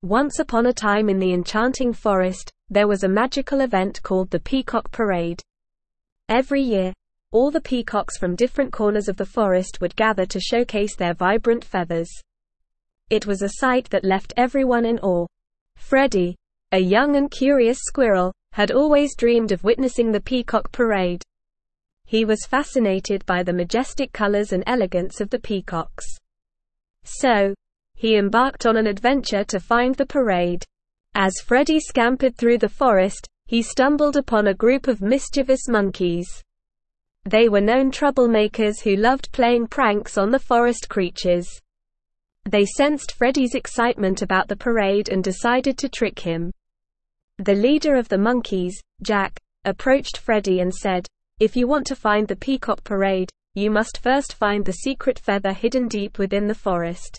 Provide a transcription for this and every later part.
Once upon a time in the enchanting forest, there was a magical event called the Peacock Parade. Every year, all the peacocks from different corners of the forest would gather to showcase their vibrant feathers. It was a sight that left everyone in awe. Freddie, a young and curious squirrel, had always dreamed of witnessing the Peacock Parade. He was fascinated by the majestic colors and elegance of the peacocks. So, he embarked on an adventure to find the parade. As Freddie scampered through the forest, he stumbled upon a group of mischievous monkeys. They were known troublemakers who loved playing pranks on the forest creatures. They sensed Freddie's excitement about the parade and decided to trick him. The leader of the monkeys, Jack, approached Freddie and said, "If you want to find the Peacock Parade, you must first find the secret feather hidden deep within the forest.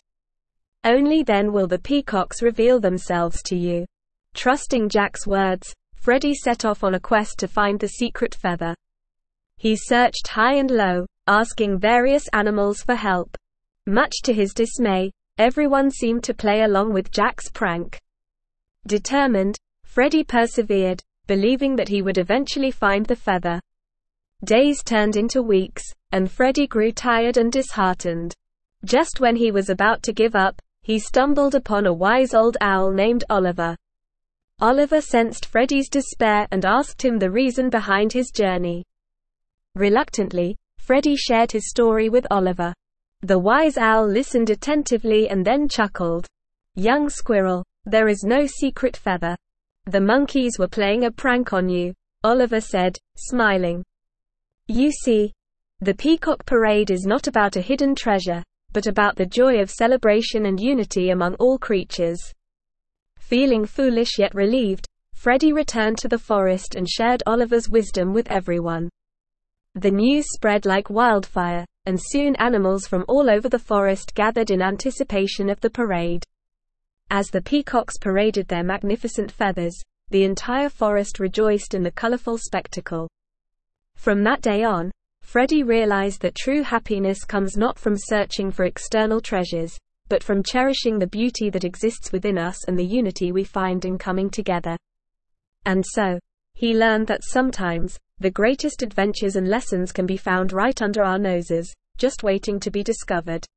Only then will the peacocks reveal themselves to you." Trusting Jack's words, Freddie set off on a quest to find the secret feather. He searched high and low, asking various animals for help. Much to his dismay, everyone seemed to play along with Jack's prank. Determined, Freddie persevered, believing that he would eventually find the feather. Days turned into weeks, and Freddie grew tired and disheartened. Just when he was about to give up, he stumbled upon a wise old owl named Oliver. Oliver sensed Freddie's despair and asked him the reason behind his journey. Reluctantly, Freddie shared his story with Oliver. The wise owl listened attentively and then chuckled. "Young squirrel, there is no secret feather. The monkeys were playing a prank on you," Oliver said, smiling. "You see, the Peacock Parade is not about a hidden treasure, but about the joy of celebration and unity among all creatures." Feeling foolish yet relieved, Freddie returned to the forest and shared Oliver's wisdom with everyone. The news spread like wildfire, and soon animals from all over the forest gathered in anticipation of the parade. As the peacocks paraded their magnificent feathers, the entire forest rejoiced in the colorful spectacle. From that day on, Freddie realized that true happiness comes not from searching for external treasures, but from cherishing the beauty that exists within us and the unity we find in coming together. And so, he learned that sometimes, the greatest adventures and lessons can be found right under our noses, just waiting to be discovered.